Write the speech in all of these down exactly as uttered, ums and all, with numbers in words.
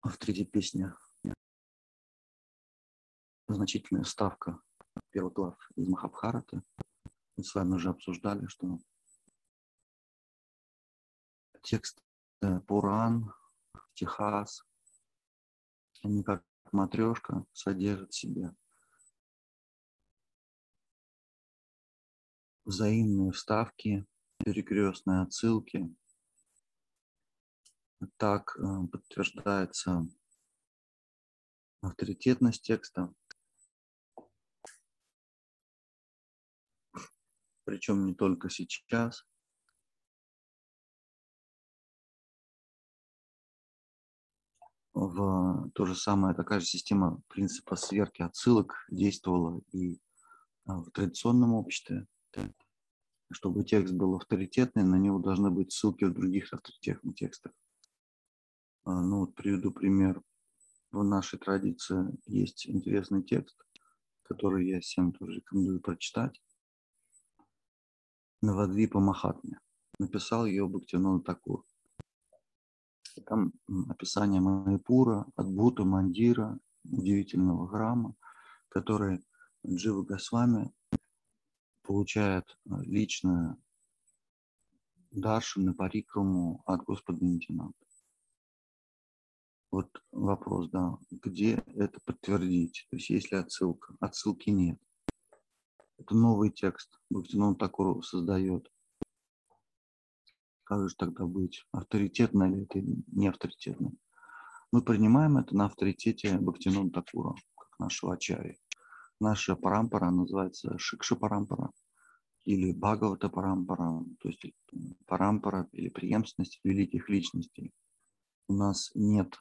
В третьей песне значительная вставка первых глав из Махабхараты. Мы с вами уже обсуждали, что текст Пуран, Техас, они как матрешка содержат в себе взаимные вставки, перекрестные отсылки. Так подтверждается авторитетность текста, причем не только сейчас. В то же самое, такая же система принципа сверки отсылок действовала и в традиционном обществе. Чтобы текст был авторитетный, на него должны быть ссылки в других авторитетных текстах. Ну вот приведу пример. В нашей традиции есть интересный текст, который я всем тоже рекомендую прочитать. Навадвипа Махатмя. Написал ее Бхактивинода Такур. Там описание Майяпура, Адбхута Мандира, удивительного храма, который Джива Госвами получает личную даршану парикраму от Господа Нитянанды. Вот вопрос, да, где это подтвердить? То есть есть ли отсылка? Отсылки нет. Это новый текст. Бхактивинода Такур создает. Как же тогда быть? Авторитетно ли это или не авторитетно? Мы принимаем это на авторитете Бхактивинода Такура, как нашего ачарьи. Наша парампара называется Шикша парампара или Бхагавата парампара, то есть парампара или преемственность великих личностей. У нас нет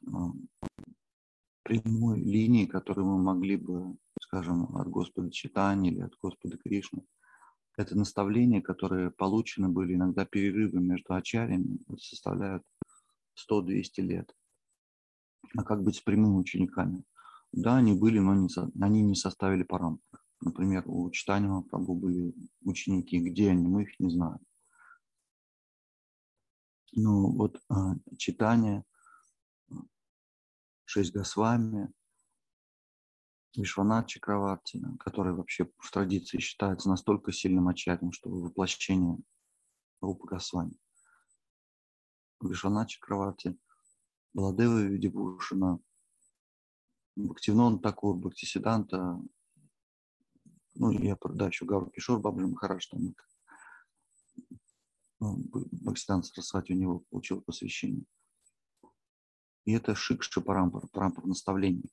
прямой линии, которую мы могли бы, скажем, от Господа Чайтаньи или от Господа Кришны. Это наставления, которые получены были иногда перерывы между ачарьями, составляют сто-двести лет. А как быть с прямыми учениками? Да, они были, но не со, они не составили парампру. Например, у Чайтаньи Махапрабху были ученики, где они, мы их не знаем. Ну вот Чайтанья, шесть Госвами, Вишванат Чакраварти, который вообще в традиции считается настолько сильным ачарьем, что воплощение Рупы Госвами. Вишванат Чакраварти, Баладева Видибхушана, Бхактивинода Такур, Бхактисиданта, ну, я да, еще Гаура Кишор Бабаджи Махарадж, там, ну, Бхактисиданта Сарасвати у него получил посвящение. И это Шикша парампара, парампара наставлений.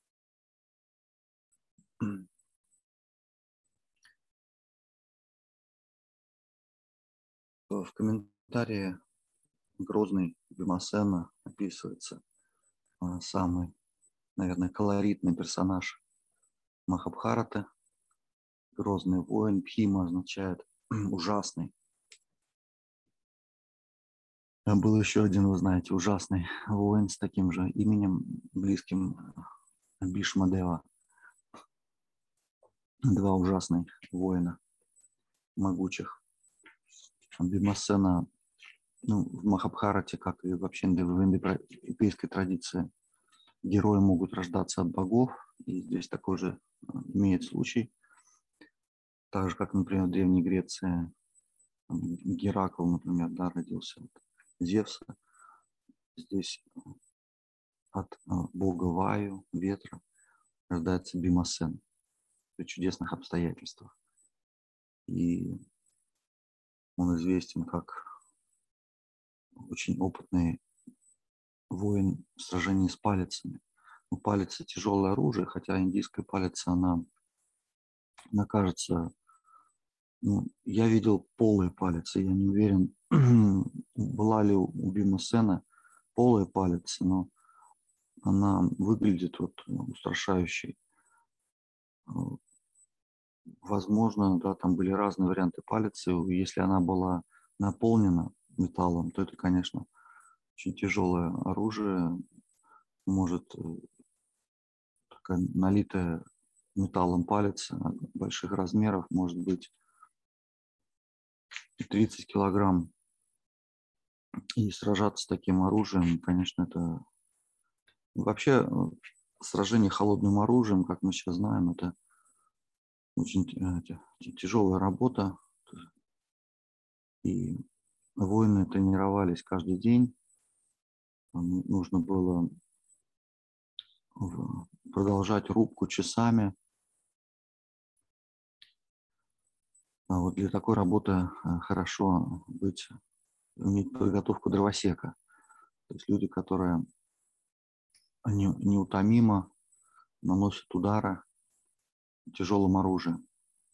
В комментарии Грозный Бимасена описывается самый, наверное, колоритный персонаж Махабхараты. Грозный воин. Бхима означает ужасный. Был еще один, вы знаете, ужасный воин с таким же именем, близким Бишмадева. Два ужасных воина, могучих. Бимасена, ну, в Махабхарате, как и вообще в индоевропейской традиции, герои могут рождаться от богов, и здесь такой же имеет случай. Так же, как, например, в Древней Греции Геракл, например, да, родился от Зевса. Здесь от бога Ваю, ветра, рождается Бимасен при чудесных обстоятельствах. И он известен как очень опытный воин в сражении с палицами. Ну, палица — тяжелое оружие, хотя индийская палица, она, она кажется, ну, я видел полые палицы, я не уверен, была ли у Бимасена полая палица, но она выглядит вот устрашающей. Возможно, да, там были разные варианты палицы. Если она была наполнена металлом, то это, конечно, очень тяжелое оружие. Может, такая налитая металлом палец больших размеров, может быть тридцать килограмм. И сражаться с таким оружием, конечно, это Вообще, э, сражение холодным оружием, как мы сейчас знаем, это очень э, тя- тяжелая работа. И воины тренировались каждый день. М, Нужно было в- продолжать рубку часами. А вот для такой работы э, хорошо быть, иметь подготовку дровосека. То есть люди, которые не- неутомимо наносят удары тяжелым оружием.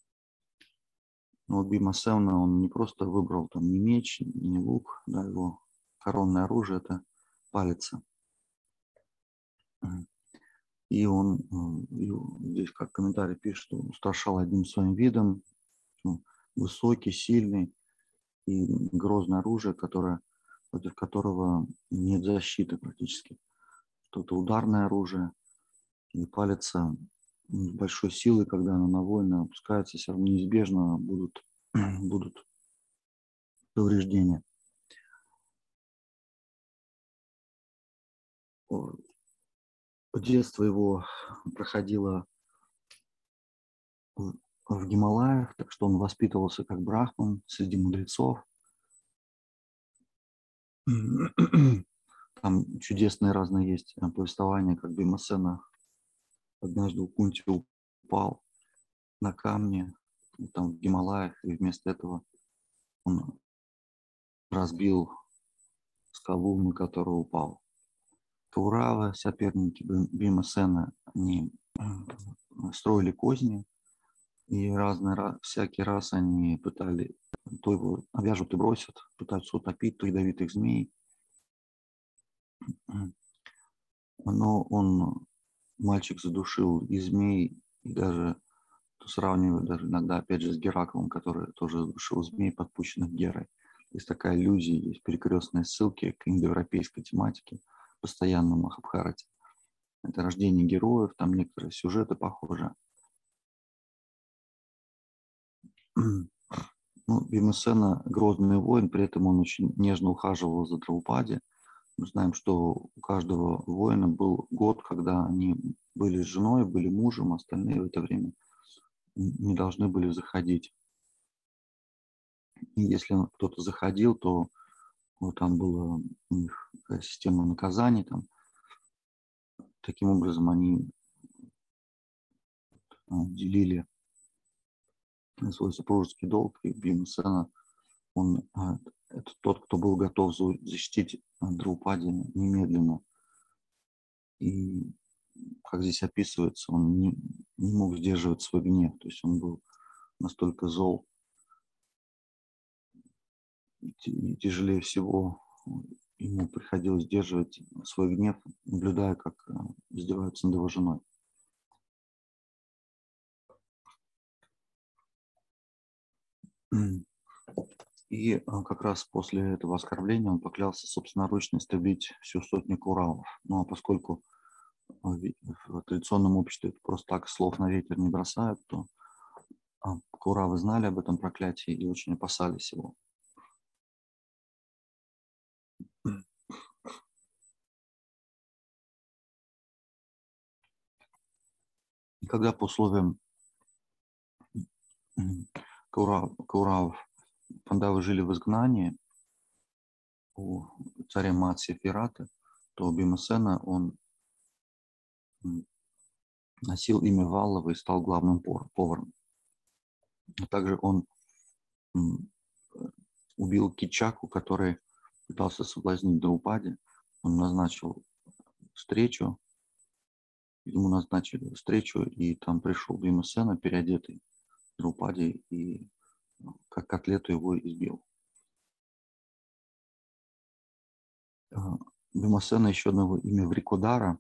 Но вот Бимасевна, он не просто выбрал там ни меч, ни лук, да, его коронное оружие – это палица. Мгм. И он, э, и здесь как комментарий пишет, что устрашал одним своим видом, ну, высокий, сильный и грозное оружие, которое, против которого нет защиты практически. Что-то ударное оружие, и палица с большой силой, когда она на воина опускается, все равно неизбежно будут, будут повреждения. О, Детство его проходило в, в Гималаях, так что он воспитывался как брахман среди мудрецов. Там чудесные разные есть э, повествования, как Бимасена однажды у Кунти упал на камне, ну, там в Гималаях, и вместо этого он разбил скалу, на которую упал. Кауравы, соперники Бимасена, они э, строили козни, и разные, ра- всякий раз они пытали, то его вяжут и бросят, пытаются утопить, то ядовитых змей. Но он, мальчик, задушил и змей, и даже сравнивают даже иногда, опять же, с Гераклом, который тоже задушил змей, подпущенных Герой. Есть такая иллюзия, есть перекрестные ссылки к индоевропейской тематике, постоянно в Махабхарате. Это рождение героев, там некоторые сюжеты похожи. Ну, Бимасена грозный воин, при этом он очень нежно ухаживал за Драупади. Мы знаем, что у каждого воина был год, когда они были с женой, были мужем, остальные в это время не должны были заходить. И если кто-то заходил, то вот там была у них такая система наказаний. Там. Таким образом они а, делили свой супружеский долг. И Бимасена, он а, это тот, кто был готов защитить Драупади немедленно. И как здесь описывается, он не, не мог сдерживать свой гнев. То есть он был настолько зол. И тяжелее всего ему приходилось сдерживать свой гнев, наблюдая, как издеваются над его женой. И как раз после этого оскорбления он поклялся собственноручно истребить всю сотню куравов. Ну а поскольку в традиционном обществе просто так слов на ветер не бросают, то куравы знали об этом проклятии и очень опасались его. И когда по условиям Каурав, Кауравов пандавы жили в изгнании у царя Матси Фираты, то Бимасена он носил имя Валлова и стал главным поваром. А также он убил Кичаку, который пытался соблазнить Драупади. Он назначил встречу, ему назначили встречу, и там пришел Бимасена, переодетый Драупади, и как котлету его избил. Бимасена еще одного имя Врикодара.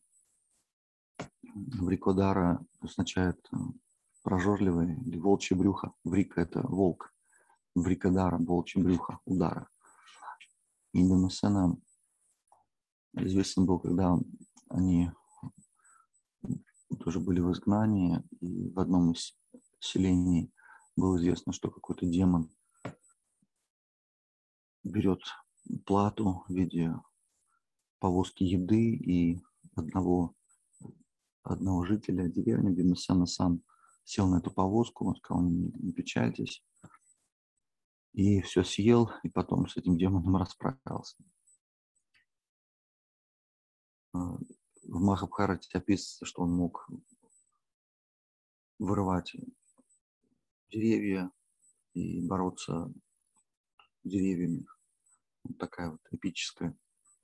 Врикодара означает прожорливый или волчье брюхо. Врика – это волк. Врикодара – волчье брюхо, удара. И Бимасена известен был, когда они тоже были в изгнании, и в одном из селений было известно, что какой-то демон берет плату в виде повозки еды и одного, одного жителя деревни. Бимасена сам сел на эту повозку, он сказал: не, не печальтесь, и все съел, и потом с этим демоном расправился. В Махабхарате описывается, что он мог вырывать деревья и бороться с деревьями. Вот такая вот эпическая.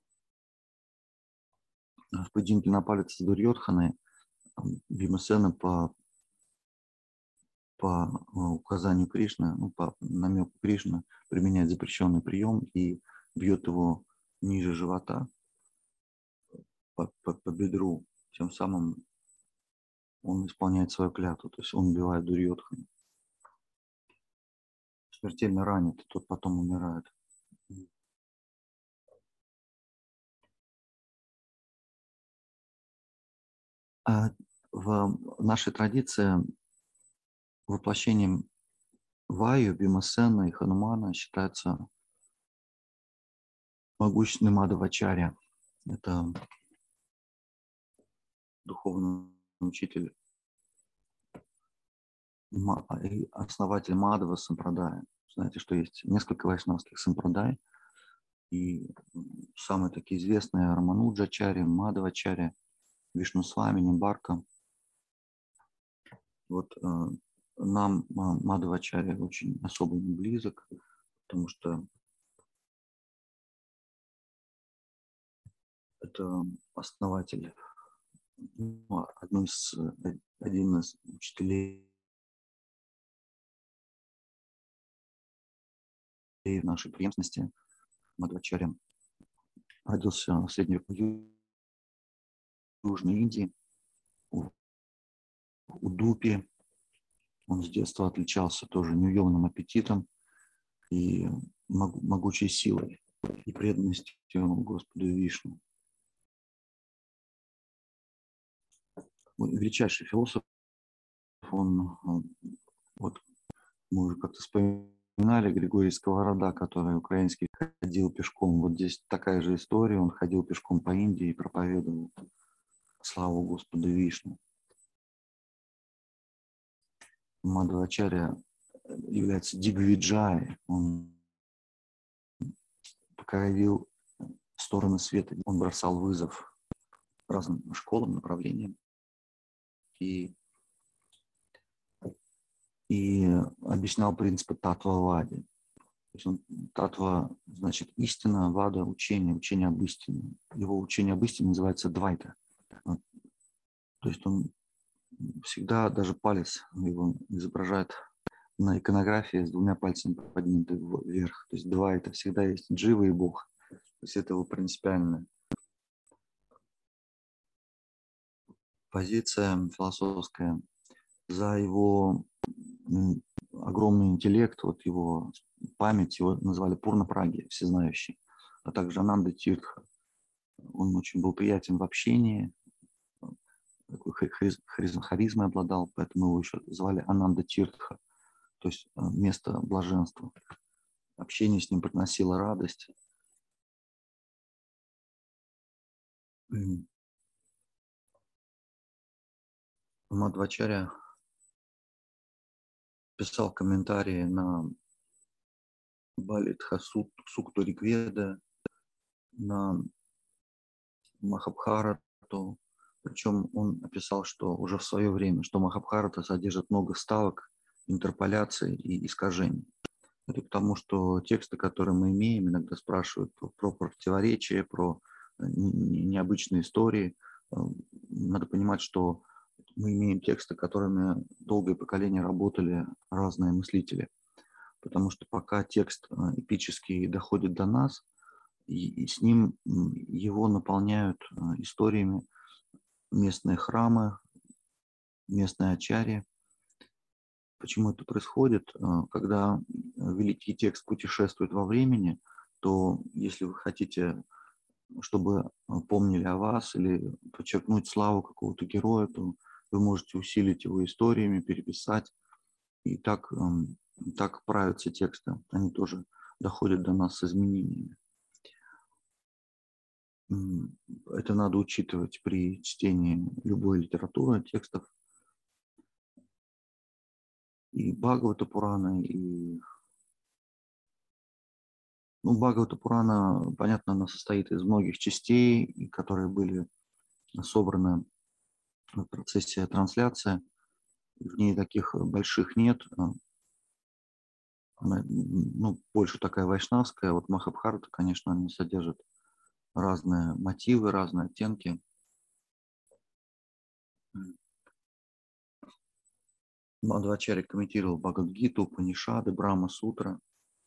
В поединке на палец с Дурьодханой Бимасена по, по указанию Кришны, ну, по намеку Кришны, применяет запрещенный прием и бьет его ниже живота, по, по, по бедру. Тем самым он исполняет свою клятву, то есть он убивает Дурьодхану. Смертельно ранит, тот потом умирает. А в нашей традиции воплощением Ваю, Бимасена и Ханумана считается могущественный Мадхавачарья. Это духовный учитель и основатель Мадхава Сампрадая. Знаете, что есть несколько вайшнавских сампрадай, и самые такие известные — Рамануджачарья, Мадхавачарья, Вишнусвами, Нимбарка. Вот э, нам Мадхавачарья очень особо не близок, потому что это основатель, ну, один из, один из учителей в нашей преемственности. Мадхавачарья родился в средневековой Южной Индии, в Удупе. Он с детства отличался тоже неуемным аппетитом и могучей силой и преданностью Господу Вишну. Величайший философ, он, вот мы уже как-то вспоминали Григорий Сковорода, который украинский, ходил пешком. Вот здесь такая же история, он ходил пешком по Индии и проповедовал славу Господу Вишну. Мадхавачарья является Дигвиджай, он покорил стороны света, он бросал вызов разным школам, направлениям и, и объяснял принципы татва-вади. Татва значит истина, вада — учение, учение об истине. Его учение об истине называется двайта. То есть он всегда, даже палец его изображает на иконографии с двумя пальцами подняты вверх. То есть двайта всегда есть джива и Бог. То есть это его принципиальная позиция философская. За его огромный интеллект, вот его память, его называли Пурна-Праги, всезнающий, а также Ананда Тиртха. Он очень был приятен в общении, такой харизмой обладал, поэтому его еще звали Ананда Тиртха, то есть место блаженства. Общение с ним приносило радость. Мадхавачарья писал комментарии на Балитха Сукту Ригведа, на Махабхарату. Причем он описал, что уже в свое время, что Махабхарата содержит много вставок, интерполяций и искажений. Это потому, что тексты, которые мы имеем, иногда спрашивают про, про противоречия, про необычные истории. Надо понимать, что мы имеем тексты, которыми долгое поколение работали разные мыслители. Потому что пока текст эпический доходит до нас, и, и с ним его наполняют историями местные храмы, местные ачарьи. Почему это происходит? Когда великий текст путешествует во времени, то если вы хотите, чтобы помнили о вас или подчеркнуть славу какого-то героя, то вы можете усилить его историями, переписать. И так, так правятся тексты. Они тоже доходят до нас с изменениями. Это надо учитывать при чтении любой литературы, текстов. И Бхагавата Пурана, и... Ну, Бхагавата Пурана, понятно, она состоит из многих частей, которые были собраны в процессе трансляции. В ней таких больших нет. Она, ну, больше такая вайшнавская. Вот Махабхарата, конечно, она содержит разные мотивы, разные оттенки. Мадхвачарья комментировал Бхагавад-гиту, Упанишады, Брахма-сутра.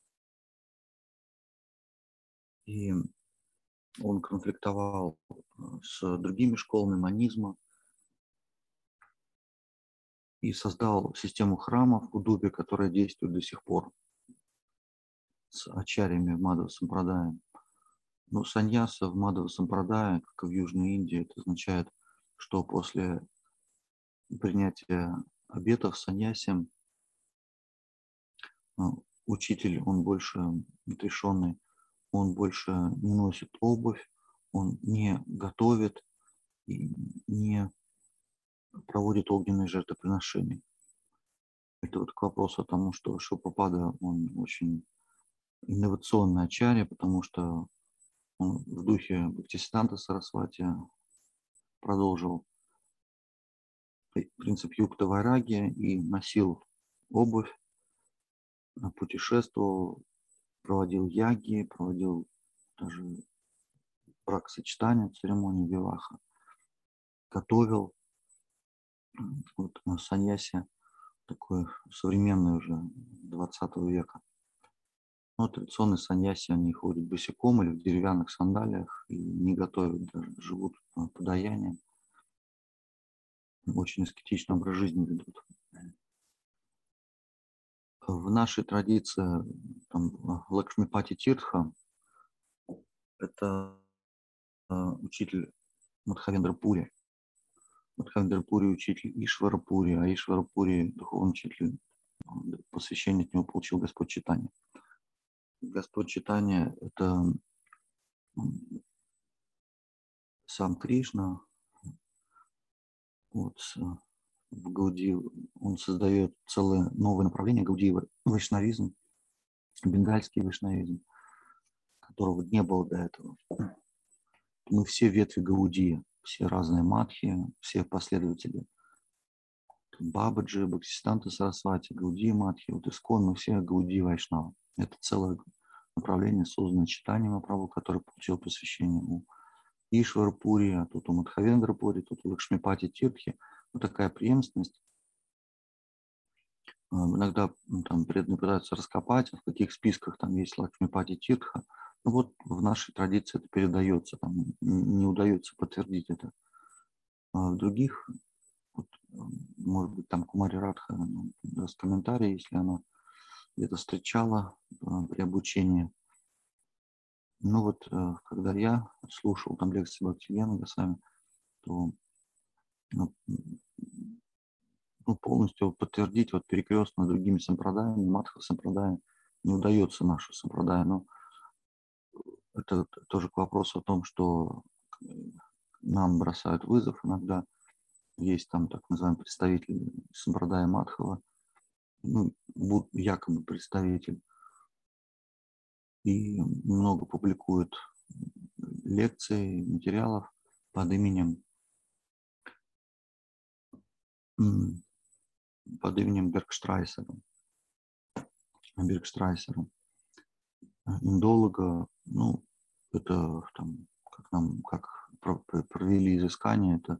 И он конфликтовал с другими школами манизма и создал систему храмов в Удубе, которая действует до сих пор с ачарьями в Мадхава Сампрадае. Ну, саньяса в Мадхава Сампрадае, как и в Южной Индии, это означает, что после принятия обетов саньяси учитель, он больше отрешенный, он больше не носит обувь, он не готовит и не проводит огненные жертвоприношения. Это вот к вопросу о том, что Шилпрапада, он очень инновационный ачарья, потому что он в духе Бхактисиданта Сарасвати продолжил принцип юкта вайраги и носил обувь, путешествовал, проводил яги, проводил даже бракосочетание, церемонию виваха, готовил. Вот саньяси такой современный уже двадцатого века. Но традиционные саньяси, они ходят босиком или в деревянных сандалиях и не готовят даже, живут подаянием. Очень аскетичный образ жизни ведут. В нашей традиции там, Лакшмипати Тиртха – это учитель Мадхавендра Пури. Мадхавендра Пури – учитель Ишвара Пури, а Ишвара Пури – духовный учитель. Посвящение от него получил Господь Чайтанья. Господь Чайтанья – это сам Кришна. Вот, в Гаудии он создает целое новое направление Гаудии вайшнавизм, бенгальский вайшнавизм, которого не было до этого. Мы все ветви Гаудии, все разные матхи, все последователи Бабаджи, Бхактисиданта Сарасвати, Гаудии матхи, вот Искон, мы все Гаудии вайшнавы. Это целое направление, созданное Чайтанья Махапрабху, который получил посвящение у Ишвара Пури, а тут у Мадхавендра Пури, тут у Лакшмипати Тиртхи. Вот такая преемственность. Иногда ну, там преданные пытаются раскопать, в каких списках там есть Лакшмипати Тиртха. Ну вот в нашей традиции это передается, там не удается подтвердить это. А в других, вот, может быть, там Кумари Радха ну, даст комментарий, если она где-то встречала при обучении. Ну вот, когда я слушал там лекции Бхактивинода Госвами, то ну, ну, полностью подтвердить вот перекрестно другими сампрадаями, Мадхва сампрадая не удается нашу сампрадая. Но это тоже к вопросу о том, что нам бросают вызов иногда. Есть там так называемый представитель сампрадая Мадхава, ну, якобы представитель, и много публикует лекций, материалов под именем под именем Бергштрайсера. Бергштрайсера. Индолога, ну, это там, как нам, как провели изыскание, это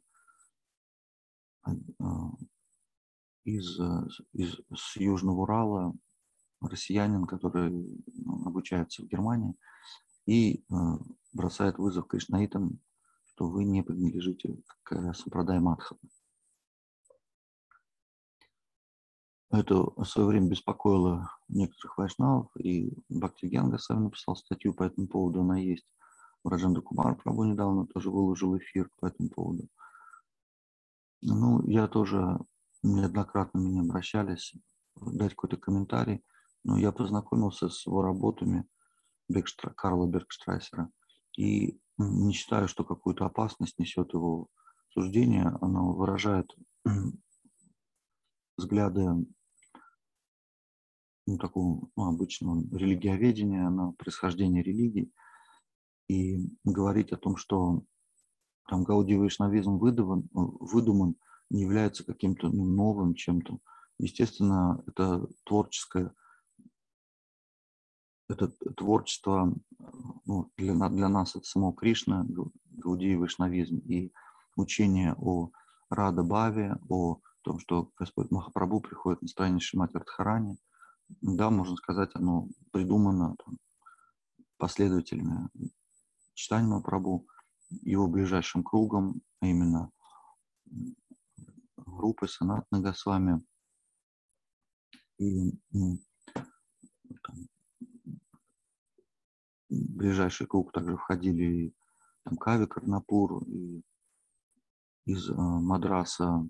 из, из с Южного Урала россиянин, который ну, обучается в Германии и э, бросает вызов кришнаитам, что вы не принадлежите к Сампрадай Мадхава. Это в свое время беспокоило некоторых вайшнавов, и Бхактивинода Госвами написал статью по этому поводу, она есть. Раджендра Кумар Прабху недавно тоже выложил эфир по этому поводу. Ну, я тоже неоднократно меня обращались дать какой-то комментарий, но я познакомился с его работами Бергштра, Карла Бергштрайсера, и не считаю, что какую-то опасность несет его суждение. Оно выражает взгляды ну, такого ну, обычного религиоведения на происхождение религии. И говорить о том, что там Гауди вайшнавизм выдуман, выдуман, не является каким-то ну, новым чем-то. Естественно, это творческое, это творчество ну, для, для нас это само Кришна, Гаудия вайшнавизм и учение о Рада Бхаве, о том, что Господь Махапрабху приходит на стороне Шримати Радхарани. Да, можно сказать, оно придумано там, последователями Чайтаньи Махапрабху, его ближайшим кругом, а именно группы Санатана Госвами и ну, там, в ближайший круг также входили и там, Кави Карнапур, и из э, Мадраса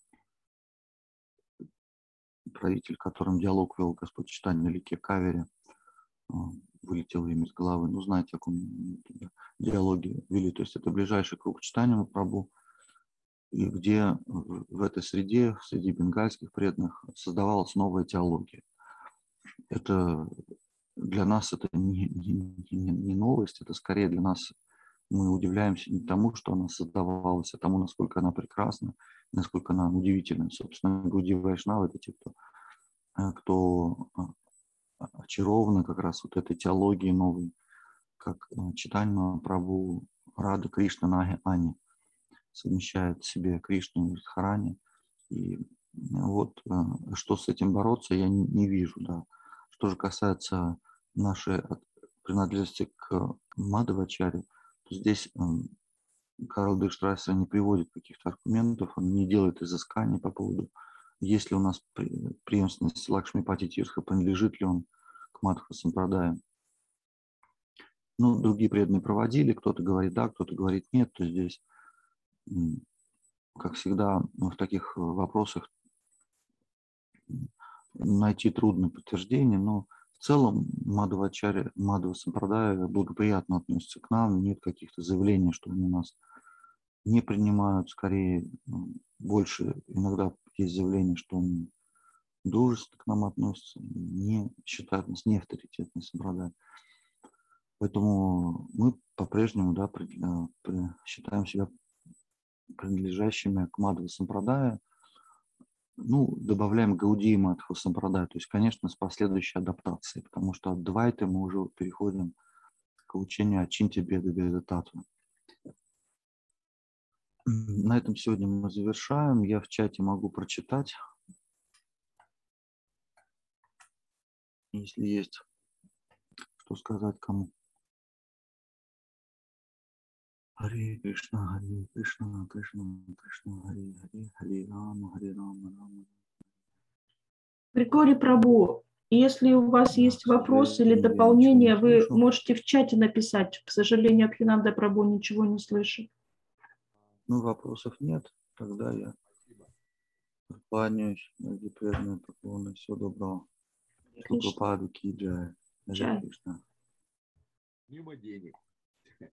правитель, которым диалог вел Господь Чайтанья на реке Кавере, э, вылетел им из головы. Ну, знаете, о каком диалоге вели. То есть это ближайший круг Чайтаньи Махапрабху, и где в этой среде, среди бенгальских преданных, создавалась новая теология. Это для нас это не, не, не, не новость, это скорее для нас мы удивляемся не тому, что она создавалась, а тому, насколько она прекрасна, насколько она удивительна. Собственно, Гауди Вайшнавы — это те, кто, кто очарованы как раз вот этой теологией новой, как Чайтанья Махапрабху, Рада Кришна Наги Ани совмещает в себе Кришну и Радхарани. И вот что с этим бороться, я не, не вижу. Да. Что же касается нашей принадлежности к Мадхавачаре, то здесь Карл Декштрасер не приводит каких-то аргументов, он не делает изысканий по поводу, есть ли у нас преемственность Лакшмипати Тирха, принадлежит ли он к Мадхва Сампрадаю. Ну, другие преданные проводили, кто-то говорит да, кто-то говорит нет, то здесь, как всегда, в таких вопросах найти трудно подтверждение, но в целом Мадхавачарья, Мадхва Сампрадая благоприятно относится к нам, нет каких-то заявлений, что они нас не принимают, скорее больше иногда есть заявление, что они дружественно к нам относятся, не считают нас не авторитетной Сампрадай. Поэтому мы по-прежнему да, при, при, считаем себя принадлежащими к Мадхва Сампрадая. Ну, добавляем Гаудия Мадхва Сампрадая, то есть, конечно, с последующей адаптацией, потому что от Двайты мы уже переходим к учению Ачинтя Беда Беда Татва. На этом сегодня мы завершаем. Я в чате могу прочитать, если есть что сказать кому. Харе Кришна, Харе Кришна, Кришна, Кришна, Харе Харе, Харе Рама, Харе Рама, Рама. Григорий Прабу, если у вас Да, есть вопросы или дополнения, вы можете в чате написать. К сожалению, Абхинанда Прабу ничего не слышит. Ну, вопросов нет. Тогда я кланяюсь. Дорогие преданные, поклоны. Всего доброго. Прабхупада ки джай. Харе Кришна. Мимо денег.